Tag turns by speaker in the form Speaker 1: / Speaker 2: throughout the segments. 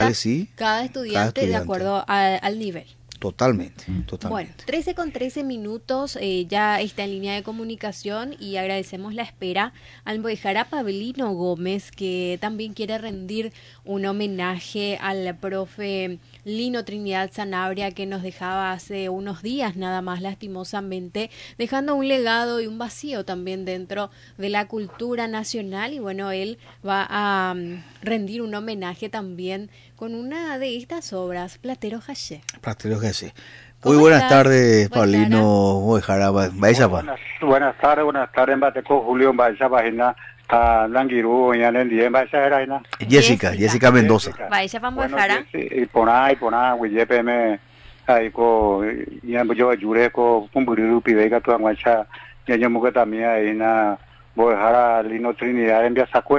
Speaker 1: nota
Speaker 2: sí.
Speaker 1: cada estudiante de acuerdo al nivel.
Speaker 2: Totalmente.
Speaker 1: Bueno, 13:13, ya está en línea de comunicación y agradecemos la espera al Mboejara Pablino Gómez, que también quiere rendir un homenaje al profe Lino Trinidad Sanabria, que nos dejaba hace unos días nada más, lastimosamente, dejando un legado y un vacío también dentro de la cultura nacional. Y bueno, él va a rendir un homenaje también con una de estas obras, Platero Haché.
Speaker 2: Muy buenas tardes, Paulino Mboejara.
Speaker 3: Buenas tardes, Bateco Julio, Baisa Bajina, Langiru, Yanen, Baisa Eraina.
Speaker 2: Jessica Mendoza.
Speaker 1: Baisa Mboejara.
Speaker 3: Y Pona, Willepeme, Aiko, Yambo Jureco, Pumburu, Pivega, Tuamacha, Yamuka Mia, Ina, Mboejara, Lino Trinidad, en Biasacue.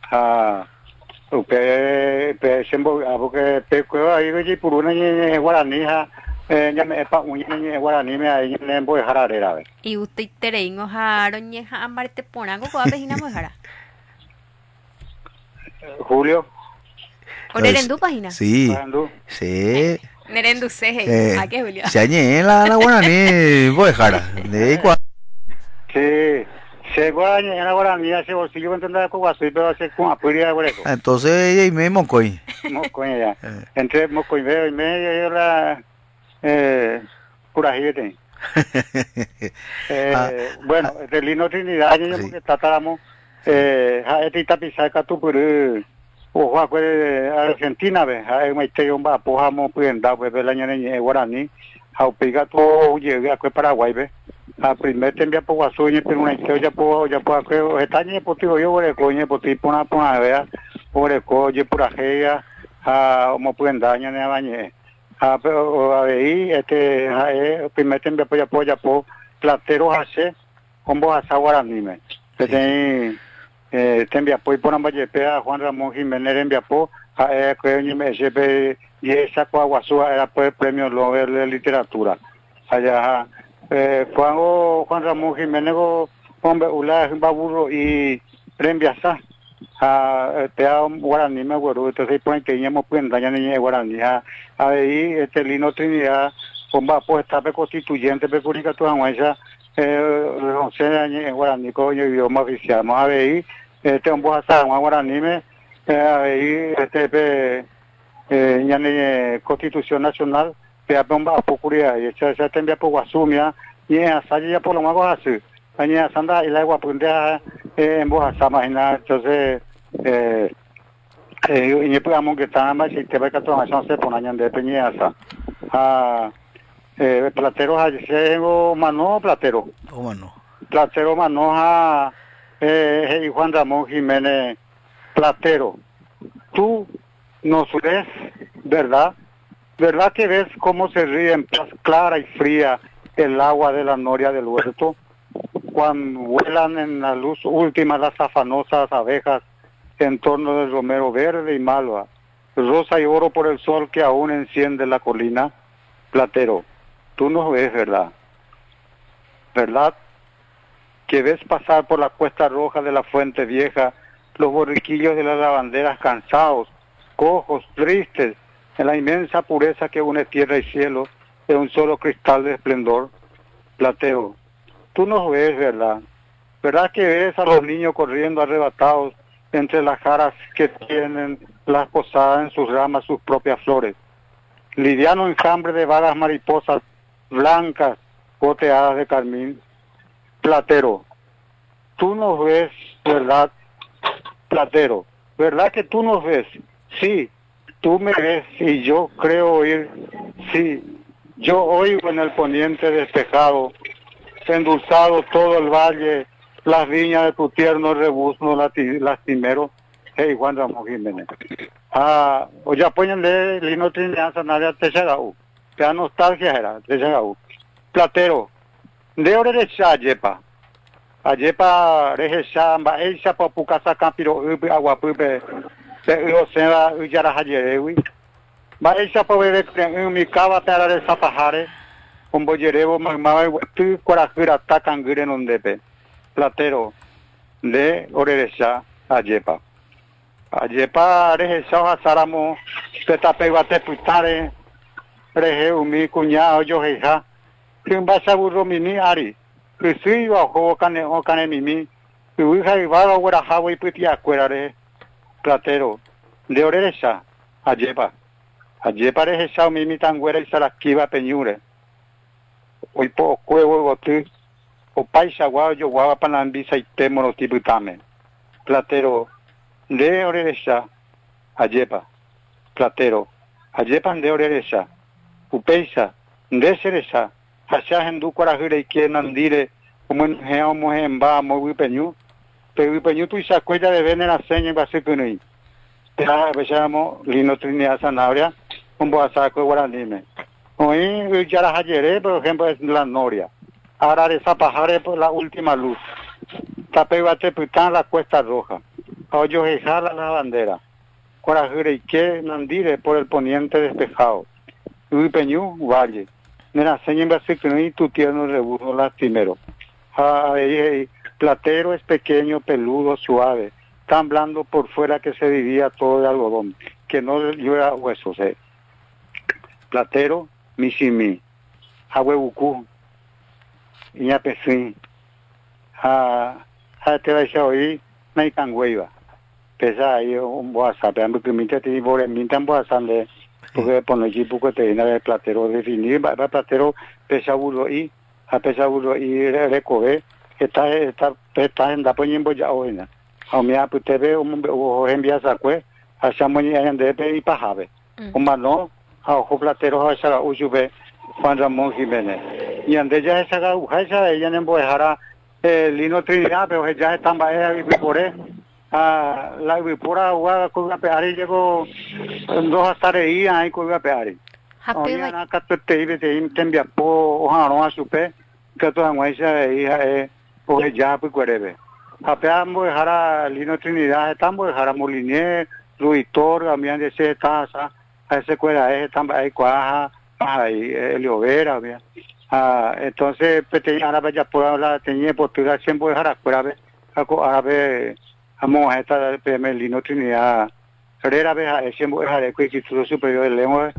Speaker 3: Sembo, porque Peco, ahí Puruna, Guaranija.
Speaker 1: Y usted tereingo jaroñeja amarte ponago ko apejina Mboejara.
Speaker 3: Julio.
Speaker 1: ¿O nerendu página?
Speaker 2: Sí.
Speaker 1: Nerendu seje. ¿A qué Julio?
Speaker 2: Se añe la guaraní Mboejara.
Speaker 3: Sí. Se guaraní la guaraní se bolsillo entender con guaso pero se con apuria por eso.
Speaker 2: Entonces y me mocoy.
Speaker 3: Mocoy ya. Entre mocoy veo y medio la curajete. Bueno, de Lino Trinidad yo que tratamos este tapizaca tu por o Argentina ve, hay un esteio va pojamos pueden dar pues el año en guaraní, a pega todo llega a Paraguay ve. A primer te envía por guasoñe pero una esteio ya puedo creo estañe potigo yo por coñe poti pona vea por coñe por ajea a como pueden dañar en bañe. Pero ahí primer te envía por Platero hace como asa guaraní me. Te envía por Pea Juan Ramón Jiménez envía por creo ni me se y esa Guasúa era por el premio Nobel de literatura. Allá Juan Ramón Jiménez hombre ula baburo y premiasa Pea guaraní me acuerdo entonces ponen que íbamos pueden dañar ni guaraní ahí Lino Trinidad bomba pues está constituyente pecurica tu aguanza 11 años en guaraní coño idioma oficial vamos a ver un bohasa guaraní me ahí ya constitución nacional Pea bomba pocuria y esa te envía por guasumia y asa ya por lo más así aña sanda y la agua prende en bohasa imagina entonces y podemos que está más si te va a tomar chance por año de peñasa Platero hago mano Platero Platero mano y Juan Ramón Jiménez Platero tú nos ves verdad que ves cómo se ríe en paz clara y fría el agua de la noria del huerto cuando vuelan en la luz última las afanosas abejas en torno del romero verde y malva, rosa y oro por el sol que aún enciende la colina. Platero, tú nos ves, ¿verdad? Que ves pasar por la cuesta roja de la fuente vieja los borriquillos de las lavanderas cansados, cojos, tristes, en la inmensa pureza que une tierra y cielo de un solo cristal de esplendor. Platero, tú nos ves, ¿verdad? ¿Verdad que ves a los niños corriendo arrebatados entre las jaras que tienen las posadas en sus ramas sus propias flores? Liviano enjambre de vagas mariposas blancas goteadas de carmín. Platero, tú nos ves, ¿verdad? Platero, ¿verdad que tú nos ves? Sí, tú me ves y yo creo oír. Sí, yo oigo en el poniente despejado, endulzado todo el valle, las viñas de tu tierno rebuzno lastimero. Hey, Juan Ramón Jiménez. O ya póñenle Lino Trinidad Sanabria Techagau. Ya nostalgia era, Techagau. Platero, de orecha yepa. Ayepa rejecha amba echa papucasa campiro aguapupe. Se oseba uyara hayerewi. Ba echa pa bebe mi cava para de zapajare. Un bollerebo magma tu corajura takangure nondepe. Platero, de orecha ayepa. Ayepa rejecha hasaramo te tapé bate putare, reje umi cuñado yo hija, que un basa burro mini ari, que si o cane mimi, que hija y va ahora hawa y putia cuerare, platero, de oreja, ayepa reje sao mimi tan güera y salaquiva peñure, hoy po cuevo botu, o paisa guau yo guava panambisa y temo tiputame, platero, de oreja, ayepa, platero, ayepan de oreja, upeisa, de cereza, hacia hendu corajure y que nandire, como en geo mojen va muy peñu, pero peñu tu isa cuella de vender la seña y va a ser que no hay. Ya besamos lino trinidad sanabria, un boasaco guaranime. Hoy ya las ayer, por ejemplo, es la noria. Ahora esa pajare por la última luz. Tape bate putan la cuesta roja. Hoyo jala la bandera. Corajure y que nandire por el poniente despejado. Uy peñu, valle. Nena, señen basicno y tu tierno rebujo lastimero. Platero es pequeño, peludo, suave, tan blando por fuera que se diría todo de algodón, que no lleva huesos. Platero, misimi, ahuebucú, iñapesín, te va a oír, naicangüeiva. Pesa ahí un boasa, pero que minta te digo, mintan boasa de porque por allí poco te viene el platero definir, va platero pesa burro y a pesa burro y recoge, está en la poñimbo ya hoy, a mí a te ve o envía sacue, a chamoni en de y pajabe, o mano, a ojo platero a esa usube Juan Ramón Jiménez, y ande ya esa ujaisa ella en Bojara, Lino Trinidad, pero ya están ahí por la vipura agua con la peari llegó dos hasta ahí con la peari. Oye, na catete ibe te intembia po ohano a supe que toda muesa hija o ya pues cuerebe. Apeambo dejara Lino Trinidad estamos dejara Molinier, Luitor, también de ese taza, a ese cuera están ahí cuaja, ahí Eliovera, bien. Entonces pues ahora ya por hablar tenía postura siempre dejara cuerebe, a ver amo esta PM Lino Trinidad rera vez siempre dejaré que Instituto Superior de Lengua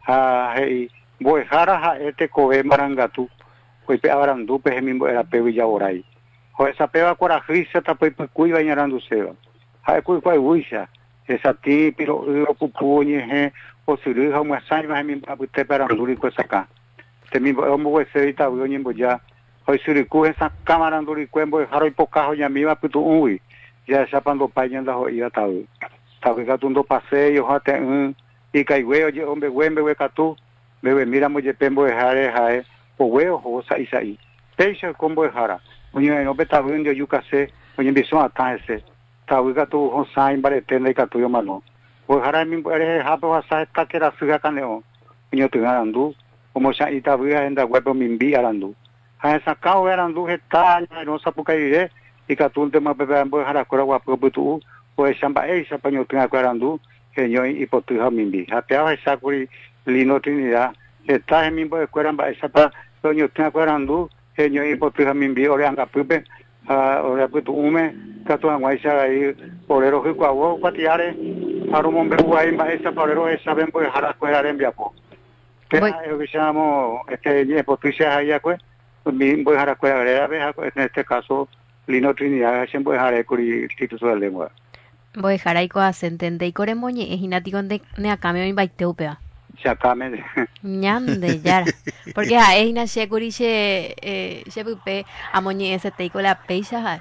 Speaker 3: hey boejara este cobe marangatu pues pe abarandu pe mismo era pe villaboray o esa peba corajisa ta pe cuiva ñarandu seba hay cuiva uisa esa ti pero lo pupuñe o siruja uma sai mas mi te paranduri ko saka te mi mo se ita uñe ya hoy suriku esa cámara nduri cuembo jaro y pocajo ya mi va putu uy ya sapando pañan la hoya tabu tabu gatundo paseo hate y caigüeo yo hombre güembe huecatú bebe mira mo pembo de jare jae o hueo o sai peixe combo de jara oye no betabu indio yucase oye empezó a caerse tabu gatu ho sai barete nei catu yo mano o jara mi ere hapo asa esta que era suga caneo niño tu andu como sa ita buia enda huevo mimbi arandu a esa cao arandu está no sapucaire y catun tema bebe ambo jara cora guapo butu o samba esa paño tenga arandu que yo y por tu mimbi hapeaba esa curi Lino Trinidad está en mismo de cueramba esa pa doño tenga arandu que yo y por tu mimbi ore anga pupe ore putu ume catu anguaisa ahí porero que cuavo patiare aro mombe guay ba esa porero esa ven pues jara cuera en viapo que yo llamo este por tu sea allá pues mi voy jara cuera en este caso Lino Trinidad siempre dejaré curi Instituto de Lengua.
Speaker 1: Voy a dejar ahí cosas entender y core moñe es inatico de neacame o invaiteupa.
Speaker 3: Se acame.
Speaker 1: Ñande ya. Porque es ina shekuri she pupe a moñe ese teico la peixa.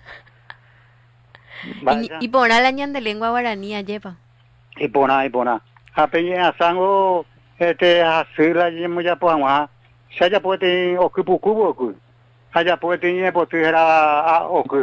Speaker 1: Y pona la ñan de lengua guaraní yepa.
Speaker 3: Y pona. A peñe a sango a sila yemo ya poama. Se haya puede ocupu. Haya puede tener por tu era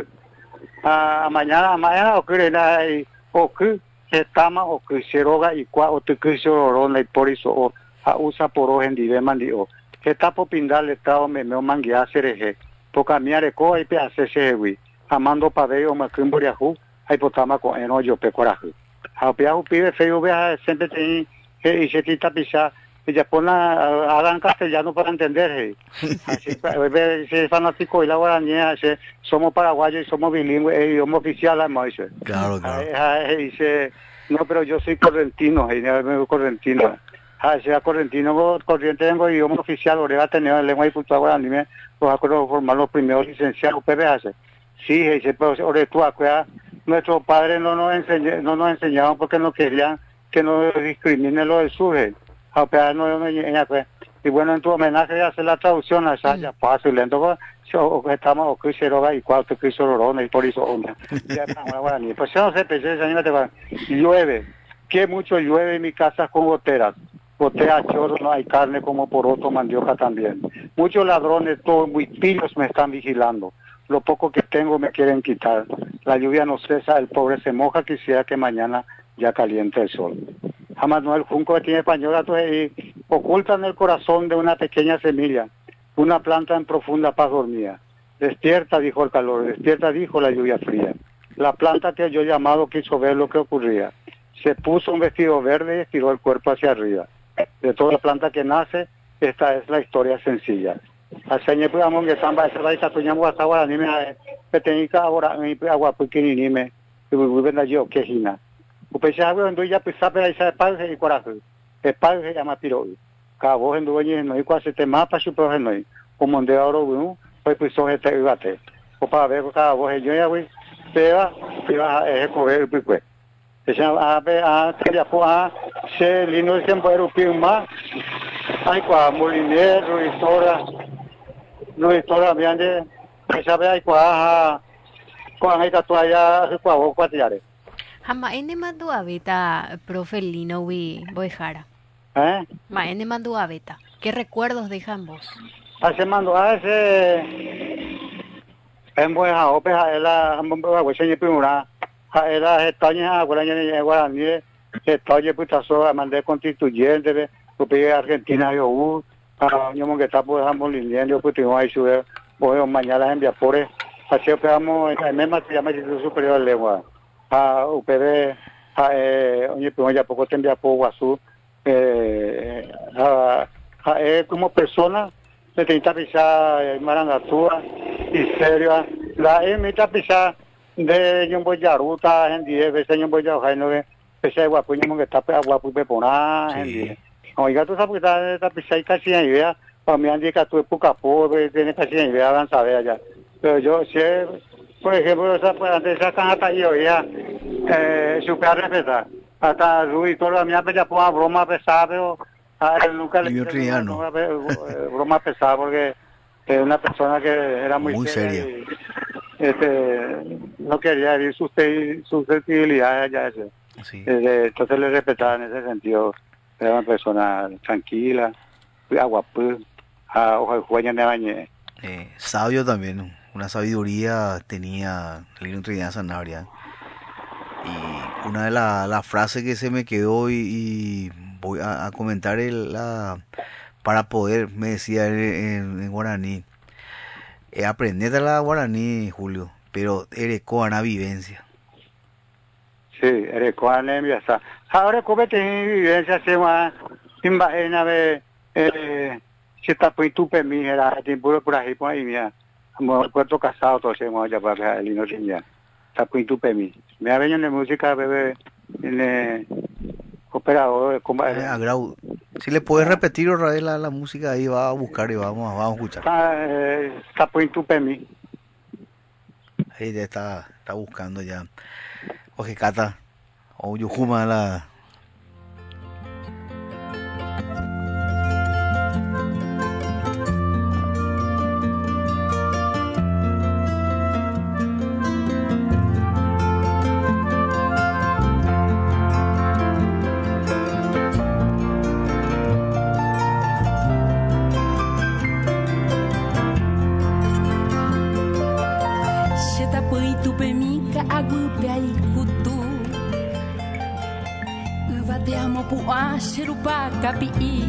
Speaker 3: mañana ocurre la estama o que se roga y cua o te que se rona y por eso o usa por hoy en día mandio que está por pindar el estado me manguea cereje toca miare co y pe hace sewi amando paveo ma kimboriahu hay potama con enojo pe coraje a piahu pide feo vea siempre te y se tita pisa ella pone hagan castellano para entender así es fanático y la guaraña somos paraguayos y somos bilingües idioma oficial la maíz
Speaker 2: claro
Speaker 3: dice No, pero yo soy correntino, correntino. Sea correntino, corriente tengo idioma oficial, ahora tenía lengua y cultura guaraní, los acuerdos formar los primeros licenciados, PBH. Sí, dice, pero ahora tú acuerdas, nuestros padres no nos enseñaban porque no querían que nos discriminen los del sur. Y bueno, en tu homenaje ya hace la traducción, allá ya fácil, lento, estamos o que se roba y cuatro que se rorona y por eso onda. Ya guaraní. Pues yo no sé, llueve, que mucho llueve en mi casa con goteras. Gotea, chorro, no hay carne como poroto, mandioca también. Muchos ladrones, todos muy pillos me están vigilando. Lo poco que tengo me quieren quitar. La lluvia no cesa, el pobre se moja, quisiera que mañana ya caliente el sol. Jamás no, el junco que tiene española y oculta en el corazón de una pequeña semilla, una planta en profunda paz dormía. Despierta, dijo el calor, despierta, dijo la lluvia fría. La planta que yo llamado quiso ver lo que ocurría. Se puso un vestido verde y estiró el cuerpo hacia arriba. De toda planta que nace, esta es la historia sencilla. Hace pudamos que samba esa raíz tuñamos hasta ahora ni me petenica ahora mi agua pequeñini me viven yo que hina. Upesa agua ando ya pisa para esa padre y coraje. El padre se llama Piro. Cada voz en dueño no y cuase te mapa su proje no. Como de oro uno, pues piso este ibate. O para ver cada voz yo ya voy. Pega a coger pues. Esa sería se lino siempre europeo más hay qua molinero historia viande esa ve hay qua hay tatuaya qua o cuatiare
Speaker 1: Jama ene mandu aveta profe Lino Boejara. Ma ene mandu aveta. ¿Qué recuerdos dejan vos?
Speaker 3: Hace mando hace en Boeja o peja ela ambomba hueseñe primura era estaña guaraní estaña putazo mandé constituyente porque Argentina yo yo que está pues ambos lineando pues tengo ahí sube hoy mañana en Viapores así pegamos en mesma se llama Instituto Superior de Lengua UPD oye pues ya poco te envía por Guazú como persona se te pisar marangatúa y serio la mitad pisar de yo voy a ruta en 10 veces yo voy a hoja no ve pese guapo yo que está guapo pepona en 10 oiga tú sabes que está pisar casi en idea para mí andi que tu época pobre tiene casi en idea avanzada allá pero yo sé por ejemplo esa pues antes esa canta yo ya super respetar hasta Rui todo la mía ya pues broma pesada pero nunca le broma pesada porque es una persona que era muy
Speaker 2: seria.
Speaker 3: No quería herir susceptibilidades ya ese.
Speaker 2: Sí.
Speaker 3: Entonces le respetaba en ese sentido. Era una persona tranquila, aguapú, hoja de jueña de bañé.
Speaker 2: Sabio también, una sabiduría tenía Lino Trinidad Sanabria. Y una de las frases que se me quedó y voy a comentar para poder, me decía en guaraní. Aprendete la guaraní, Julio, pero eres coana vivencia.
Speaker 3: Sí, eres coana vivencia. Ahora como te vivencia se va imagina ve si está pues tu permiso era tiempo por ahí por ahí mía. Como cuatro casados todos se van a llevar a Lino Trinidad. Está pues tu permiso. Me ha venido en música bebé en operador
Speaker 2: si le puedes repetir otra vez la música ahí va a buscar y vamos a escuchar.
Speaker 3: Está por tu permiso.
Speaker 2: Ahí ya está buscando ya. Oye, Cata, o Yujuma la...
Speaker 4: Serupa kapi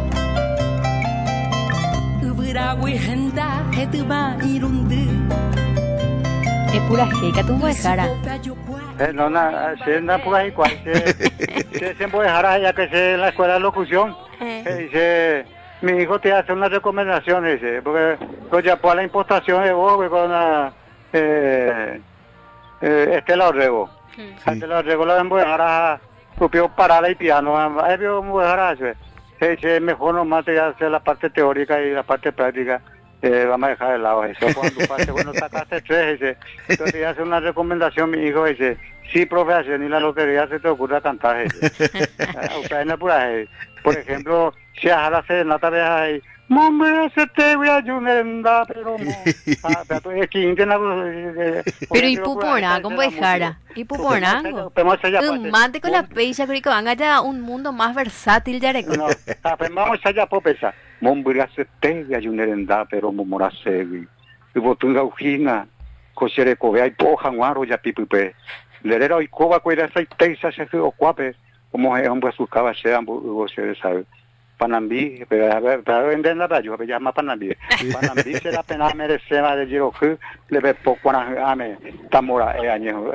Speaker 4: ubirawi henda hetuma irundu
Speaker 1: pura jeca tu Boejara
Speaker 3: no se na pura y cual se Boejara ya que se en la escuela de locución dice mi hijo te hace unas recomendaciones dice porque lo ya por la importación de vos con Estela Orrego Ante la regla en Buejara, propio parada y piano, ahí veo Buejara, es mejor nomás te hacer la parte teórica y la parte práctica. Vamos a dejar de lado eso. Cuando sacaste 3, dice, entonces te hace una recomendación, mi hijo, dice, sí, profe, hace ni la lotería se te ocurra cantar, dice. Ucrania pura, por ejemplo, si a la serenata ves ahí, mamá, se te voy a ayudar, pero no. Pero es que
Speaker 1: Pero y pupona, ¿cómo dejara? Y pupona, mate con la pecha, creo que van allá un mundo más versátil, ya
Speaker 3: no, vamos allá, popesa. Momburia se te voy a ayudar, pero momora se y botunga ujina, cosere covea y poja, guaro, ya pipupe. Lerera y coba, cuida esa y teisa, se o cuape, como es un buesucaba, sean, vos se sabe. Panambi, pero vender la radio, me llama Panambi. Panambi se la pena merece más de giro que le ve poco a me tamora año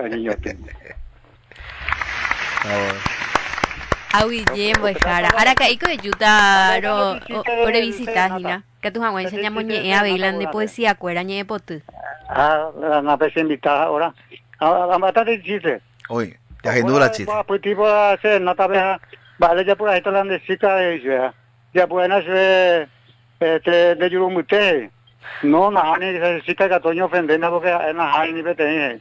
Speaker 1: Guillermo Bojara. Ahora que hay que ayudar o visitar, Gina. Que tu jamás enseñamos a bailar de poesía, cuera, ñe de potu.
Speaker 3: La vez invitada ahora. A matar de chiste.
Speaker 2: Oye, te agendó la chiste.
Speaker 3: Pues tipo hacer nota vez. Vale, ya por ahí está la necesita de ella. Ya buena se de Yurumute. No, nada, ni se necesita que Toño ofendena porque es nada, ni vete.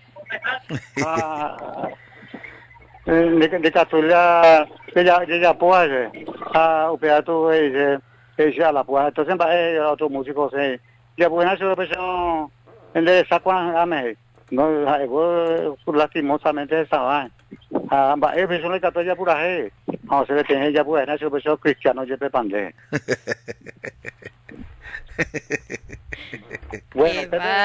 Speaker 3: De Catulia, ella puede. Upeato, ella la puede. Entonces, otro músico, ya buena se empezó en de Sacuan Ame. No, lastimosamente esa va. Eso le cató ya pura gente. No, se le tiene ya buena, eso es cristiano, yo te pandé. Bueno,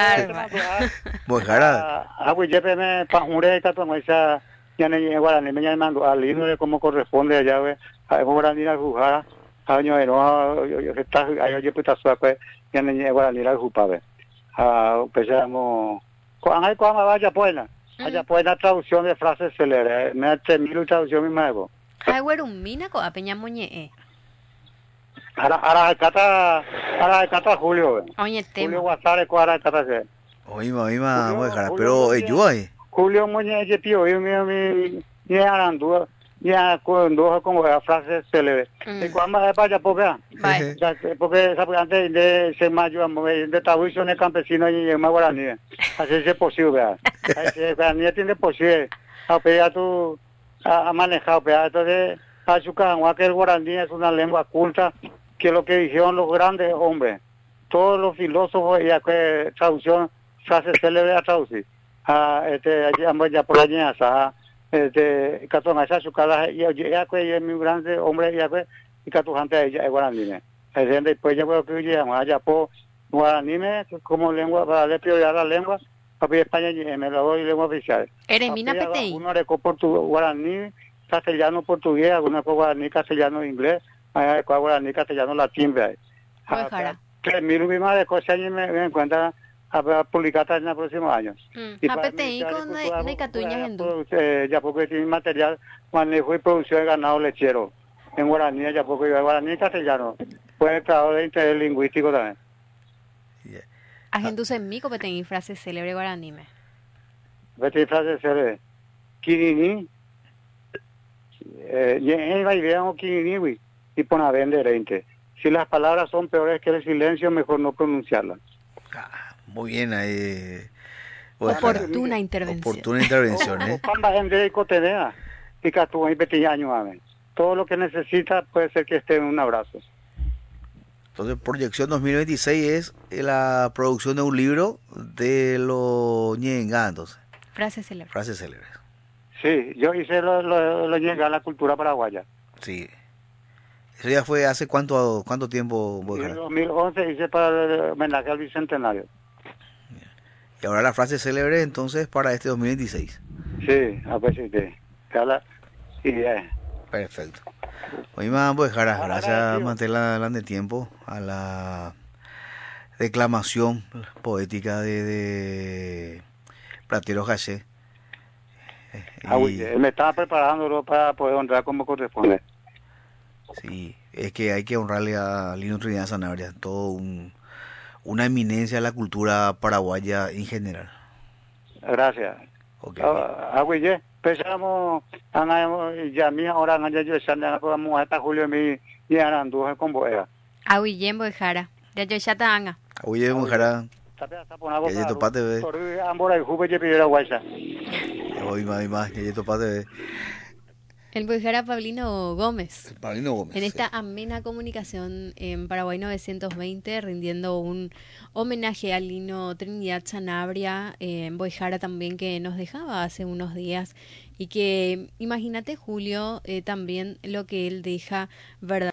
Speaker 2: Bojara.
Speaker 3: Pues ya me pajure cató esa ya ne guarani me llamando al himno de cómo corresponde allá, ve. A guarani la jugada, año de no, está ahí yo puta suave, ya ne guarani la jupave. Empezamos hay cuando vaya buena. Haya buena traducción de frases célebres. Me hace mil traducción misma ego.
Speaker 1: Hay un mina con apeña moñe.
Speaker 3: Ahora cata Julio.
Speaker 1: Oye,
Speaker 3: Julio Guasare cuara cata se.
Speaker 2: Oima, Bojara, pero yo ahí.
Speaker 3: Julio moñe que tío, yo mi arandúa. Ya cuando como frases célebres. Y cuando vaya popea. Porque antes de ser mayo de traducción de campesino y más guaraní. Así es posible. Así guaraní tiene posible. Ya tú has manejado, entonces Azuca, que el guaraní es una lengua culta, que lo que dijeron los grandes hombres, todos los filósofos y que traducción frases célebres a traducir. Ya por allí catón esa su cara ya que es muy grande hombre ya que y catón gente ella guaraní después ya puedo que ya allá por guaraní como lengua para darle prioridad a la lengua para España me lo doy lengua oficial
Speaker 1: Eremina Petey
Speaker 3: uno de portugués guaraní castellano portugués alguna cosa guaraní castellano inglés guaraní castellano latín ve 3.000 más de cosas y me encuentra a publicar en el próximo año.
Speaker 1: Apetei con de catuñas en
Speaker 3: ya porque tiene material, manejo y producción de ganado lechero. En guaraní, ya porque guaraní castellano. Puede trabajo de interés lingüístico también.
Speaker 1: Agendus en mí, competei frase célebre guaraní.
Speaker 3: Vete frase célebre. Kirini. En la idea o kirini, y pon a vender 20. Si las palabras son peores que el silencio, mejor no pronunciarlas.
Speaker 2: Muy bien ahí.
Speaker 1: Oportuna intervención.
Speaker 2: Oportuna intervención,
Speaker 3: Todo lo que necesita puede ser que esté en un abrazo.
Speaker 2: Entonces, proyección 2026 es la producción de un libro de los ñenga, entonces.
Speaker 1: Frases célebres.
Speaker 2: Frases célebres.
Speaker 3: Sí, yo hice lo ñenga en la cultura paraguaya.
Speaker 2: Sí. Eso ya fue hace cuánto tiempo.
Speaker 3: En 2011 hice para el homenaje al bicentenario.
Speaker 2: Y ahora la frase célebre entonces para este 2026.
Speaker 3: Sí, a ver si te habla.
Speaker 2: Perfecto. Hoy me voy a dejar gracias Mantela de tiempo a la declamación poética de Platero Haché.
Speaker 3: Me estaba preparándolo para poder honrar como corresponde.
Speaker 2: Sí, es que hay que honrarle a Lino Trinidad Sanabria, todo una eminencia de la cultura paraguaya en general.
Speaker 3: Gracias.
Speaker 2: Okay.
Speaker 3: Agüille. Pensamos, ya mi ahora ya yo ya podemos hasta julio mi y aranduje con boega.
Speaker 1: Ahuillem Boejara. Ya yo ya tanga.
Speaker 2: Oye, mujer,
Speaker 3: Tapi asa ponabo
Speaker 2: ya topate, ve.
Speaker 3: por ambora y jube je pidera guaisa.
Speaker 2: Hoy más, ya topate, ve.
Speaker 1: El Boejara Pablino Gómez.
Speaker 2: Paulino Gómez.
Speaker 1: En esta amena comunicación en Paraguay 920, rindiendo un homenaje a Lino Trinidad Sanabria, en Boejara también, que nos dejaba hace unos días, y que imagínate, Julio, también lo que él deja, ¿verdad?